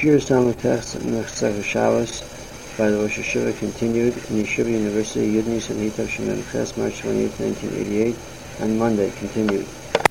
Yeshiva's Talmud text in Masechah Shabbos by the Rosh Yeshiva continued in Yeshiva University, Yudnis and Hitav Shemen Ches, March 28, 1988, and Monday continued.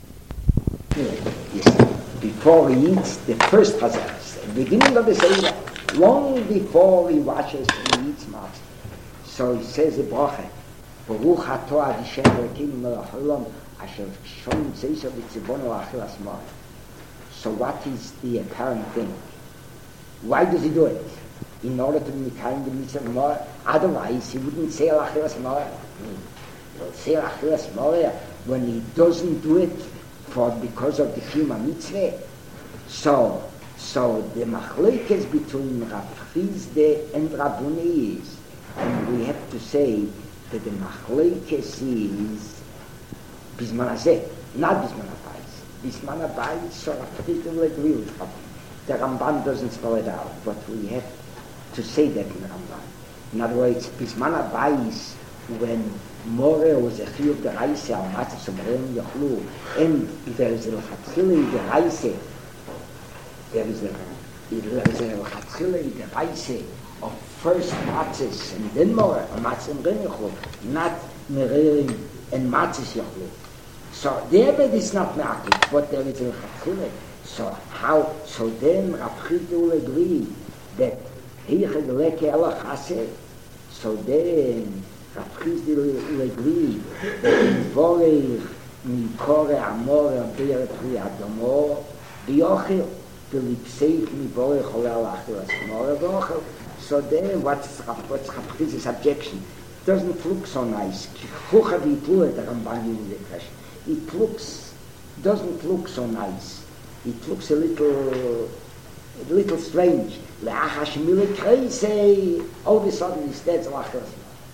Before he eats the first chazars, at the beginning of the Seder, long before he washes and he eats matzah. So he says a bracha, Baruch atah Hashem Elokeinu melech haolam asher shon tzeisa v'tzivonu achilas ma'or. So what is the apparent thing? Why does he do it? In order to be kind of mitzvah more. Otherwise, he wouldn't say achilas ma'or. He will say achilas ma'or when he doesn't do it because of the Kiyum mitzvah. So the machlokes between Rav Chisda and Rabboni is, and we have to say that the machlokes is bisman hazeh, not bisman habayis. Bisman habayis, so Rav Chisda will agree with Rabboni. The Ramban doesn't spell it out, but we have to say that in the Ramban. In other words, bisman habayis, when More was a chiyuv the Reise al matzah somreim yochlu, and there is a l'chatchila the Reise, there is a l'chatchila the Reise of first matzahs and then more a matzah and ren yochlu, not mereirim and matzahs yochlu. So there is not me'akid, but there is a l'chatchila. So then Rav Chisda will agree that heichad leke ela chaseh. So then Rav Chisda will agree that Vorech mikore amore be'er pri adomo b'yochel b'lipseich mivorech olel achilas amore b'yochel. So then what's Rav Chisda's objection? It doesn't look so nice. Chucha v'ipur, the Ramban uses the question. It doesn't look so nice. It looks a little strange. Le'achash military say all of a sudden he states achilas.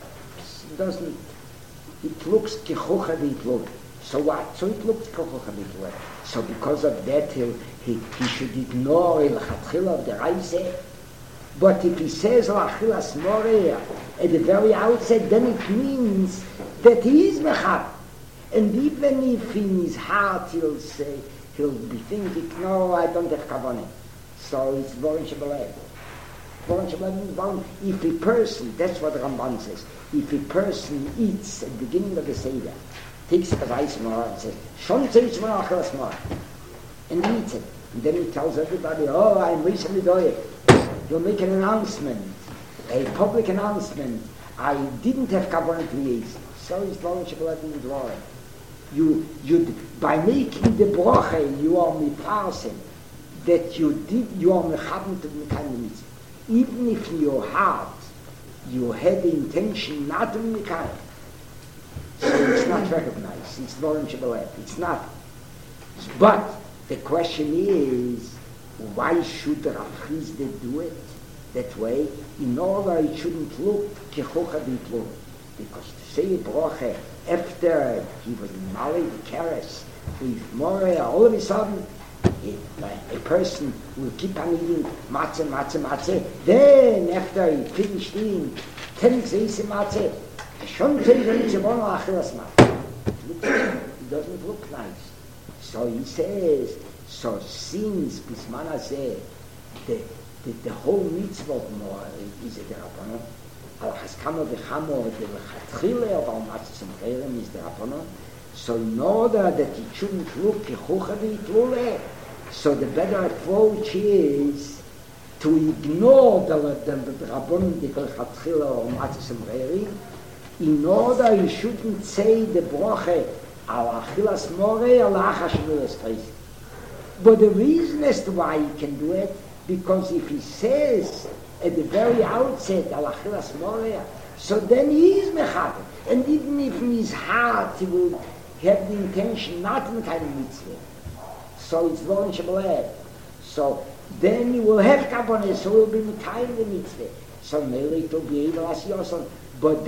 It looks kechucha v'yitlur. So what? So it looks kechucha v'yitlur. So because of that he should ignore the chatchila of the Reise. But if he says l'achilas moreh at the very outset, then it means that he is mechab. And even if in his heart he'll be thinking, no, I don't have kavanah. So it's vorin shebalev. If a person, that's what the Ramban says, if a person eats at the beginning of the Seder, takes a rice more and says, Shon tzeis v'no achilas ma'or, and eats it, and then he tells everybody, oh, I'm recently doing. He'll make an announcement, a public announcement, I didn't have kavanah to eat. So he's vorin shebalev in the drawing. You by making the bracha, you are miparsing that you are mechaben to the kind of mitzvah. Even if in your heart you had the intention not to be mekayem, so it's not recognized. It's vorin shebalev. It's not. But the question is, why should Rav Chisda do it that way? In order it shouldn't look kechucha v'yitlur. Because to say a bracha after he was married the keres with more, all of a sudden a person will keep on eating matzah. Then after he finished eating 10 zeis matzah, it doesn't look nice. So he says, so since bisman hazeh the whole mitzvah of more is a derabbanon, al haskama v'chamo the l'chatchila of al matzah somreim is derabbanon. So in order that it shouldn't look kechucha v'yitlur, so the better approach is to ignore the Rabbanon, the Chatchila or Matzah Somreim, in order you shouldn't say the bracha al achilas moreh al achash milas. But the reason as to why he can do it, because if he says at the very outset al achilas moreh, so then he is mechaber, and even if in his heart he will have the intention not in the kind of mitzvah. So it's vorin shebalev. So then you will have kavanah, so will be mekayem the mitzvah. So maybe it will be able as yoson. But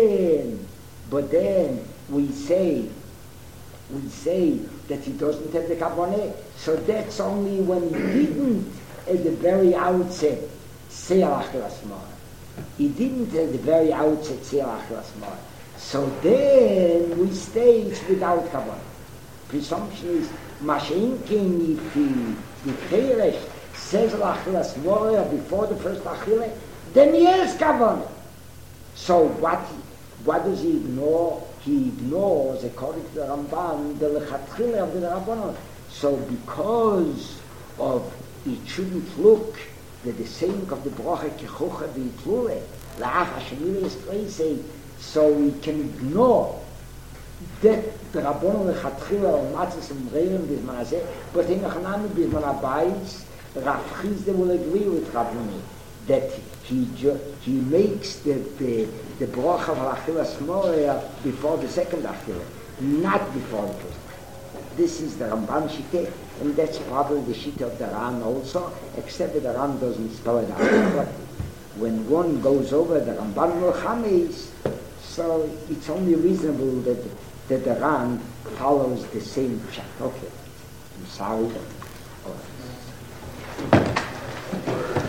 then we say that he doesn't have the kavanah. So that's only when he didn't at the very outset say achilas ma'or. He didn't at the very outset say achilas ma'or. So then we stage without kavanah. Presumption is Mashenkin if he perished says Achilas Moria before the first Achille, then yes, Kavanah. So what does he ignore? He ignores, according to the Ramban, the Lechatchile of the Rabbanon. So because of it shouldn't look that the saying of the Bracha Kechucha V'Yitlule, La'ach Hashemir Yisrael, so we can ignore that the Rabbanon Lechatchile or Matzis and Reilim B'Zmanazeh, but in Achanami B'Zman Abayis, Rav Chizde will agree with Rabboni that he makes the bracha of Achilas Moria before the second Achille, not before the first. This is the Ramban Shiteh, and that's probably the Shiteh of the Ran also, except that the Ran doesn't spell it out. But when one goes over the Ramban Mulchameis, so it's only reasonable that the Ran follows the same chapter. Okay, I'm sorry.